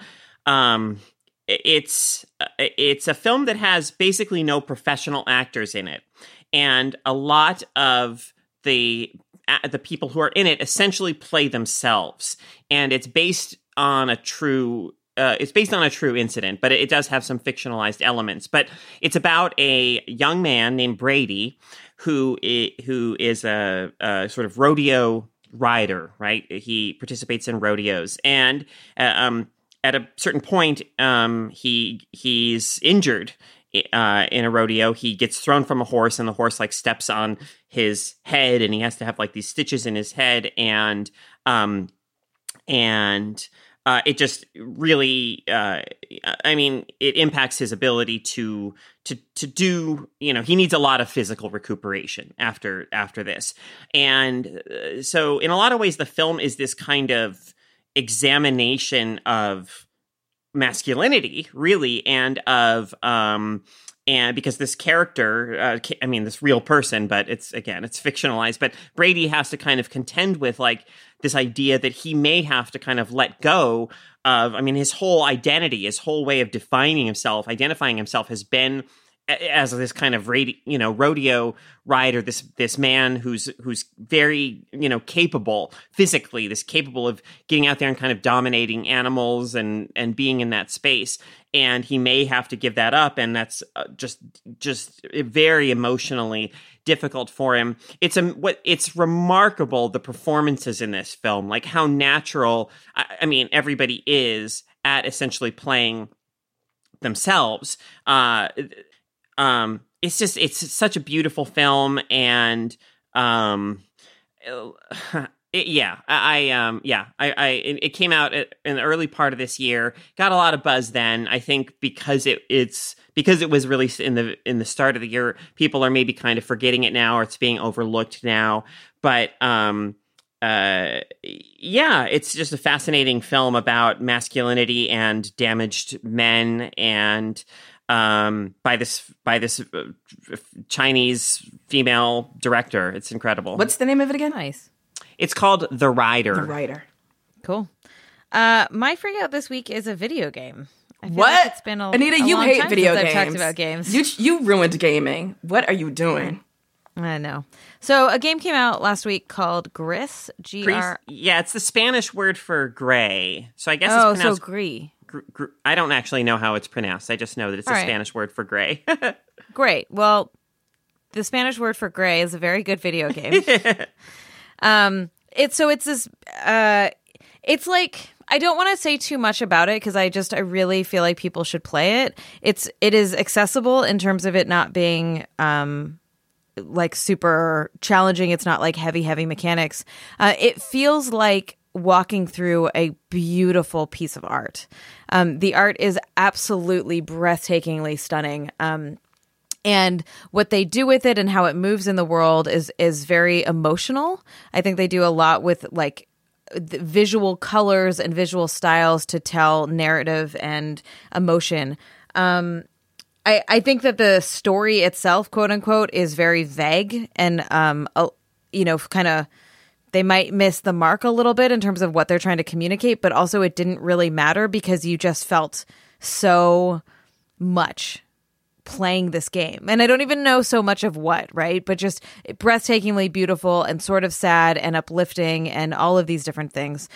It's a film that has basically no professional actors in it, and a lot of the people who are in it essentially play themselves. And it's based on a true incident, but it does have some fictionalized elements. But it's about a young man named Brady who is a sort of rodeo rider, right? He participates in rodeos, and at a certain point, he's injured in a rodeo. He gets thrown from a horse, and the horse steps on his head, and he has to have these stitches in his head, and it just really, it impacts his ability to do. He needs a lot of physical recuperation after this, and so in a lot of ways, the film is this kind of examination of masculinity, really, and of and because this character, this real person, but it's fictionalized, but Brady has to kind of contend with like this idea that he may have to kind of let go of, his whole identity, his whole way of identifying himself has been as this kind of rodeo rider, this man who's very capable physically, capable of getting out there and kind of dominating animals and being in that space, and he may have to give that up, and that's just very emotionally difficult for him. It's remarkable, the performances in this film, like how natural everybody is at essentially playing themselves. It's such a beautiful film, and it came out in the early part of this year, got a lot of buzz then. I think because it was released in the start of the year, people are maybe kind of forgetting it now, or it's being overlooked now. But it's just a fascinating film about masculinity and damaged men, and by this Chinese female director. It's incredible. What's the name of it again? Nice. It's called The Rider. The Rider. Cool. My freak out this week is a video game. I feel what? Like it's been Anita, a you long hate time video since games. I've talked about games. You ruined gaming. What are you doing? I know. So a game came out last week called Gris. Gr. Yeah, it's the Spanish word for gray. So I guess it's pronounced gris. I don't actually know how it's pronounced. I just know that it's a Spanish word for gray. Great. Well, the Spanish word for gray is a very good video game. It's this. It's like, I don't want to say too much about it because I really feel like people should play it. It is accessible in terms of it not being like super challenging. It's not like heavy mechanics. It feels like walking through a beautiful piece of art. The art is absolutely breathtakingly stunning. And what they do with it and how it moves in the world is very emotional. I think they do a lot with like the visual colors and visual styles to tell narrative and emotion. I think that the story itself, quote unquote, is very vague and, kind of, they might miss the mark a little bit in terms of what they're trying to communicate, but also it didn't really matter because you just felt so much playing this game. And I don't even know so much of what, right? But just breathtakingly beautiful and sort of sad and uplifting and all of these different things.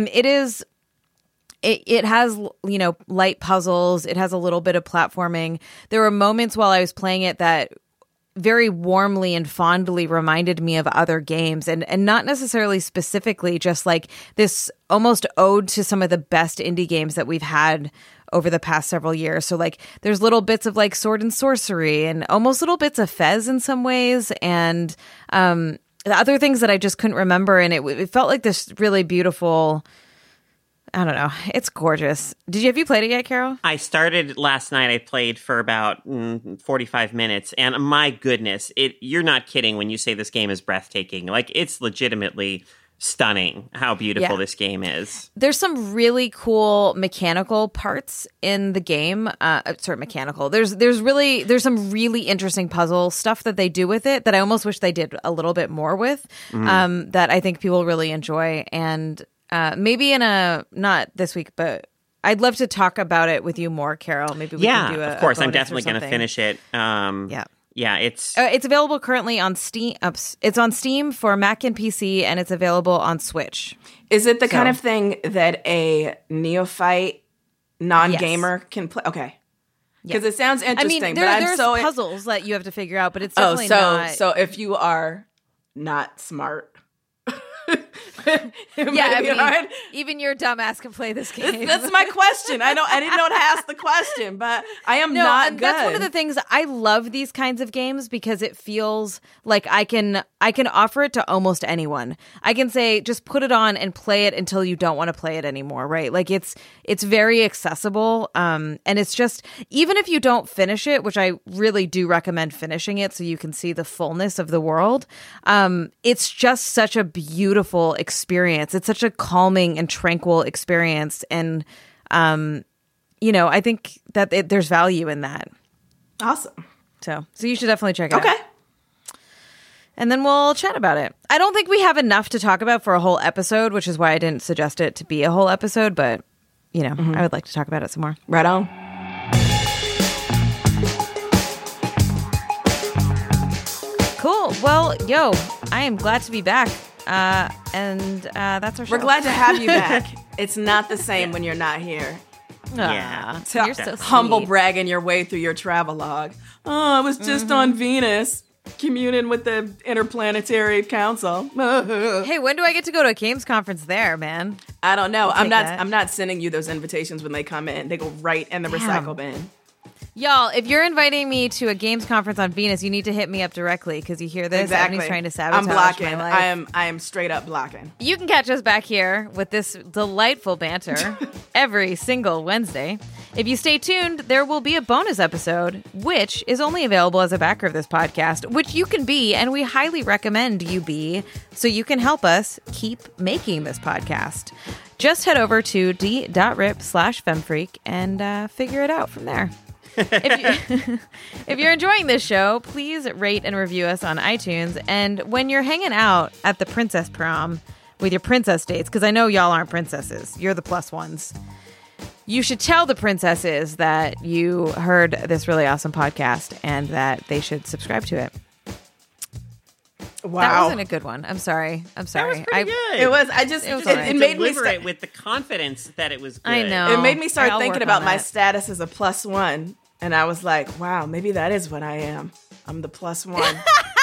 It has, light puzzles. It has a little bit of platforming. There were moments while I was playing it that very warmly and fondly reminded me of other games, and not necessarily specifically, just like this almost ode to some of the best indie games that we've had over the past several years. So like there's little bits of like Sword and Sorcery and almost little bits of Fez in some ways, and the other things that I just couldn't remember. And it felt like this really beautiful, I don't know. It's gorgeous. Have you played it yet, Carol? I started last night. I played for about 45 minutes. And my goodness, you're not kidding when you say this game is breathtaking. Like, it's legitimately stunning how beautiful this game is. There's some really cool mechanical parts in the game. Mechanical. There's some really interesting puzzle stuff that they do with it that I almost wish they did a little bit more with, that I think people really enjoy. And maybe not this week, but I'd love to talk about it with you more, Carol. Maybe we can do of course. I'm definitely going to finish it. It's available currently on Steam. It's on Steam for Mac and PC, and it's available on Switch. Is it the kind of thing that a neophyte non-gamer can play? Okay. Because it sounds interesting, there's puzzles that you have to figure out, but it's definitely not. So if you are not smart, even your dumbass can play this game. That's my question. I didn't know to ask the question, but I am not good. That's one of the things. I love these kinds of games because it feels like I can offer it to almost anyone. I can say, just put it on and play it until you don't want to play it anymore, right? Like it's very accessible. And it's just, even if you don't finish it, which I really do recommend finishing it so you can see the fullness of the world. It's just such a beautiful experience. It's such a calming and tranquil experience. And, I think that there's value in that. Awesome. So you should definitely check it out. Okay. And then we'll chat about it. I don't think we have enough to talk about for a whole episode, which is why I didn't suggest it to be a whole episode. But, I would like to talk about it some more. Right on. Cool. Well, I am glad to be back. And that's our show. We're glad to have you back. It's not the same when you're not here. Yeah. You're so Humble sweet. bragging your way through your travelogue. Oh, I was just on Venus, communing with the Interplanetary Council. Hey, when do I get to go to a games conference there, man? I don't know. take that. I'm not sending you those invitations when they come in. They go right in the recycle bin. Y'all, if you're inviting me to a games conference on Venus, you need to hit me up directly because you hear this. Exactly. Ebony's trying to sabotage I'm blocking. my life. I am straight up blocking. You can catch us back here with this delightful banter every single Wednesday. If you stay tuned, there will be a bonus episode, which is only available as a backer of this podcast, which you can be, and we highly recommend you be, so you can help us keep making this podcast. Just head over to d.rip/femfreak and figure it out from there. If you're enjoying this show, please rate and review us on iTunes. And when you're hanging out at the princess prom with your princess dates, because I know y'all aren't princesses, you're the plus ones, you should tell the princesses that you heard this really awesome podcast and that they should subscribe to it. Wow. That wasn't a good one. I'm sorry. That was pretty good. It was. I just. was It, alright. it made me. Deliver it with the confidence that it was good. I know. It made me start I'll thinking work about on my that. status as a plus one, and I was like, "Wow, maybe that is what I am. I'm the plus one."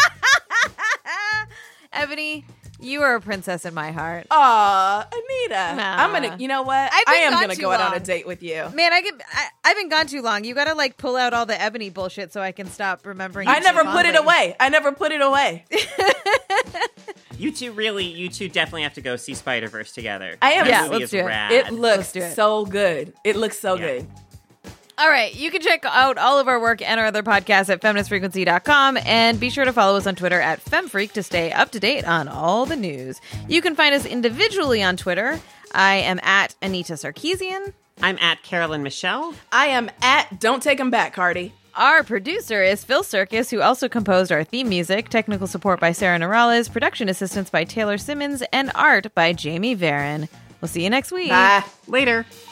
Ebony, you are a princess in my heart. Aw, Anita. Nah. I'm gonna. You know what? I've been I am gone gonna too go out on a long. date with you. Man, I've been gone too long. You got to pull out all the Ebony bullshit so I can stop remembering. I you never so put it fondly. away. I never put it away. You two definitely have to go see Spider-Verse together. I am- That Yeah, movie let's is do it. rad. It looks Let's do it. so good. It looks so Yeah. good. All right. You can check out all of our work and our other podcasts at feministfrequency.com, and be sure to follow us on Twitter at FemFreak to stay up to date on all the news. You can find us individually on Twitter. I am at Anita Sarkeesian. I'm at Carolyn Michelle. I am at Don't Take 'Em Back, Cardi. Our producer is Phil Circus, who also composed our theme music. Technical support by Sarah Norales, production assistance by Taylor Simmons, and art by Jamie Varon. We'll see you next week. Bye. Later.